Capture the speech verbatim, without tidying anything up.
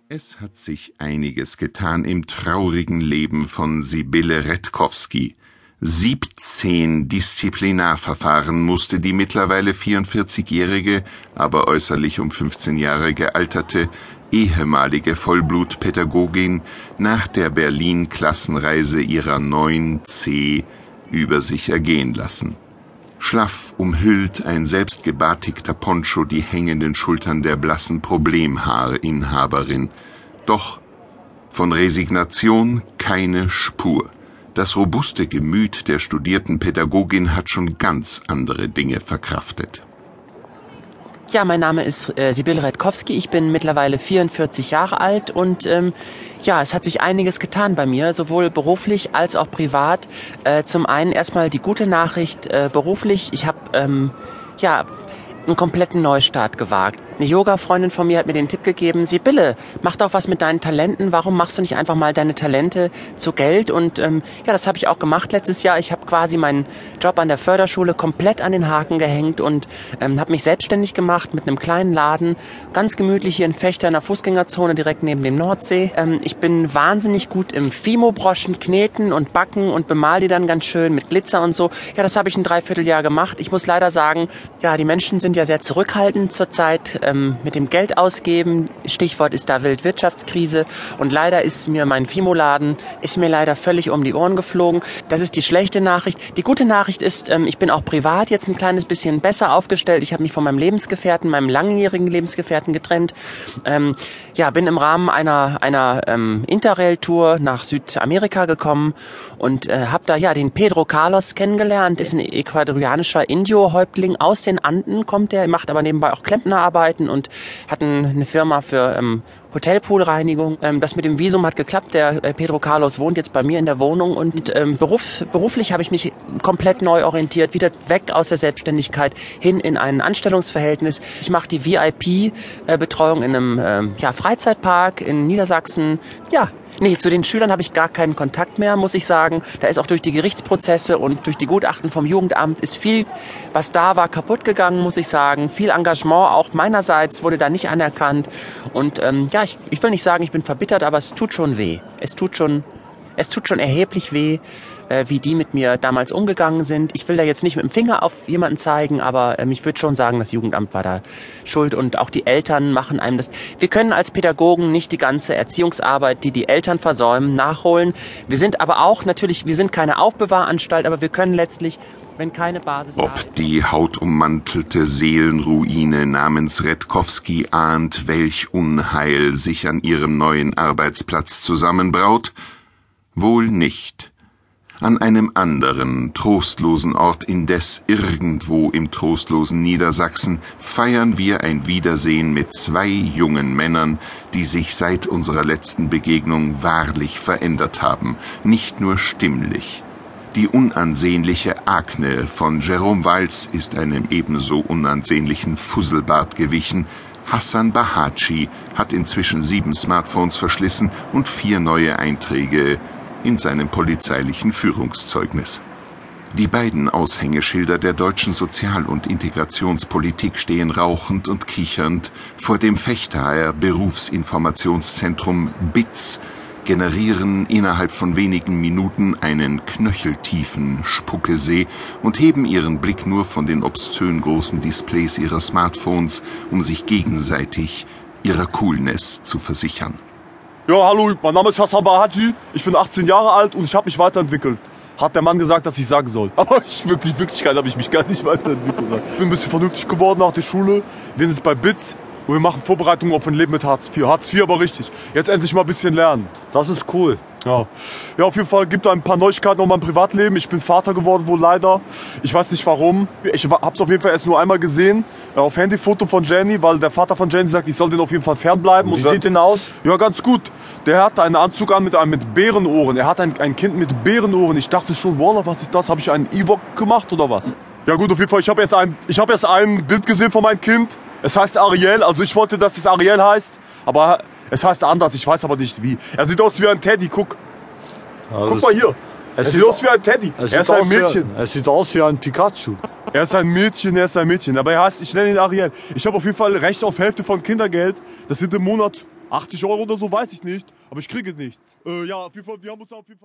Es hat sich einiges getan im traurigen Leben von Sibylle Redkowski. Siebzehn Disziplinarverfahren musste die mittlerweile vierundvierzigjährige, aber äußerlich um fünfzehn Jahre gealterte, ehemalige Vollblutpädagogin nach der Berlin-Klassenreise ihrer neun C über sich ergehen lassen. Schlaff umhüllt ein selbstgebatikter Poncho die hängenden Schultern der blassen Problemhaarinhaberin. Doch von Resignation keine Spur. Das robuste Gemüt der studierten Pädagogin hat schon ganz andere Dinge verkraftet. Ja, mein Name ist äh, Sibylle Redkowski. Ich bin mittlerweile vierundvierzig Jahre alt und ähm, ja, es hat sich einiges getan bei mir, sowohl beruflich als auch privat. Äh, zum einen erstmal die gute Nachricht äh, beruflich. Ich habe ähm, ja einen kompletten Neustart gewagt. Eine Yoga-Freundin von mir hat mir den Tipp gegeben: Sibylle, mach doch was mit deinen Talenten. Warum machst du nicht einfach mal deine Talente zu Geld? Und ähm, ja, das habe ich auch gemacht letztes Jahr. Ich habe quasi meinen Job an der Förderschule komplett an den Haken gehängt und ähm, habe mich selbstständig gemacht mit einem kleinen Laden, ganz gemütlich hier in Fechter in der Fußgängerzone direkt neben dem Nordsee. Ähm, ich bin wahnsinnig gut im Fimo-Broschen, Kneten und Backen und bemal die dann ganz schön mit Glitzer und so. Ja, das habe ich ein Dreivierteljahr gemacht. Ich muss leider sagen, ja, die Menschen sind ja sehr zurückhaltend zurzeit mit dem Geld ausgeben. Stichwort ist da Weltwirtschaftskrise. Und leider ist mir mein Fimo-Laden, ist mir leider völlig um die Ohren geflogen. Das ist die schlechte Nachricht. Die gute Nachricht ist, ich bin auch privat jetzt ein kleines bisschen besser aufgestellt. Ich habe mich von meinem Lebensgefährten, meinem langjährigen Lebensgefährten getrennt. Ähm, ja, bin im Rahmen einer, einer ähm, Interrail-Tour nach Südamerika gekommen und äh, habe da ja den Pedro Carlos kennengelernt. Ist ein ecuadorianischer Indio-Häuptling aus den Anden, kommt der, macht aber nebenbei auch Klempnerarbeiten und hatten eine Firma für ähm, Hotelpoolreinigung. Ähm, das mit dem Visum hat geklappt. Der äh, Pedro Carlos wohnt jetzt bei mir in der Wohnung und ähm, beruf, beruflich habe ich mich komplett neu orientiert, wieder weg aus der Selbstständigkeit hin in ein Anstellungsverhältnis. Ich mache die V I P-Betreuung in einem ähm, ja, Freizeitpark in Niedersachsen. Ja, Nee, zu den Schülern habe ich gar keinen Kontakt mehr, muss ich sagen. Da ist auch durch die Gerichtsprozesse und durch die Gutachten vom Jugendamt ist viel, was da war, kaputt gegangen, muss ich sagen. Viel Engagement auch meinerseits wurde da nicht anerkannt. Und ähm, ja, ich, ich will nicht sagen, ich bin verbittert, aber es tut schon weh. Es tut schon, es tut schon erheblich weh, äh, wie die mit mir damals umgegangen sind. Ich will da jetzt nicht mit dem Finger auf jemanden zeigen, aber ähm, ich würde schon sagen, das Jugendamt war da schuld und auch die Eltern machen einem das. Wir können als Pädagogen nicht die ganze Erziehungsarbeit, die die Eltern versäumen, nachholen. Wir sind aber auch natürlich, wir sind keine Aufbewahranstalt, aber wir können letztlich, wenn keine Basis da ist. Ob die hautummantelte Seelenruine namens Redkowski ahnt, welch Unheil sich an ihrem neuen Arbeitsplatz zusammenbraut? Wohl nicht. An einem anderen, trostlosen Ort indes irgendwo im trostlosen Niedersachsen feiern wir ein Wiedersehen mit zwei jungen Männern, die sich seit unserer letzten Begegnung wahrlich verändert haben, nicht nur stimmlich. Die unansehnliche Akne von Jerome Walz ist einem ebenso unansehnlichen Fusselbart gewichen. Hassan Bahaci hat inzwischen sieben Smartphones verschlissen und vier neue Einträge in seinem polizeilichen Führungszeugnis. Die beiden Aushängeschilder der deutschen Sozial- und Integrationspolitik stehen rauchend und kichernd vor dem Fechter Berufsinformationszentrum B I Z, generieren innerhalb von wenigen Minuten einen knöcheltiefen Spuckesee und heben ihren Blick nur von den obszön großen Displays ihrer Smartphones, um sich gegenseitig ihrer Coolness zu versichern. Ja, hallo, mein Name ist Hassan Bahaci, ich bin achtzehn Jahre alt und ich habe mich weiterentwickelt. Hat der Mann gesagt, dass ich sagen soll. Aber ich, wirklich, Wirklichkeit habe ich mich gar nicht weiterentwickelt. Ich bin ein bisschen vernünftig geworden nach der Schule. Wir sind jetzt bei B I Z und wir machen Vorbereitungen auf ein Leben mit Hartz vier. Hartz vier aber richtig. Jetzt endlich mal ein bisschen lernen. Das ist cool. Ja, ja, auf jeden Fall gibt es ein paar Neuigkeiten auf meinem Privatleben. Ich bin Vater geworden, wohl leider. Ich weiß nicht warum. Ich hab's auf jeden Fall erst nur einmal gesehen. Auf Handyfoto von Jenny, weil der Vater von Jenny sagt, ich soll den auf jeden Fall fernbleiben. Wie sieht denn aus? Ja, ganz gut. Der hat einen Anzug an mit einem mit Bärenohren. Er hat ein, ein Kind mit Bärenohren. Ich dachte schon, Wallah, was ist das? Habe ich einen Ewok gemacht oder was? Ja gut, auf jeden Fall. Ich habe erst ein, ich habe erst ein Bild gesehen von meinem Kind. Es heißt Ariel. Also ich wollte, dass es Ariel heißt, aber es heißt anders. Ich weiß aber nicht wie. Er sieht aus wie ein Teddy. Guck. Ja, guck mal hier. Er sieht aus wie ein Teddy. Er ist ein Mädchen. Er sieht aus wie ein Pikachu. Er ist ein Mädchen, er ist ein Mädchen. Aber er heißt, ich nenne ihn Ariel. Ich habe auf jeden Fall Recht auf Hälfte von Kindergeld. Das sind im Monat achtzig Euro oder so, weiß ich nicht. Aber ich kriege nichts. Äh, ja, auf jeden Fall, wir haben uns auf jeden Fall...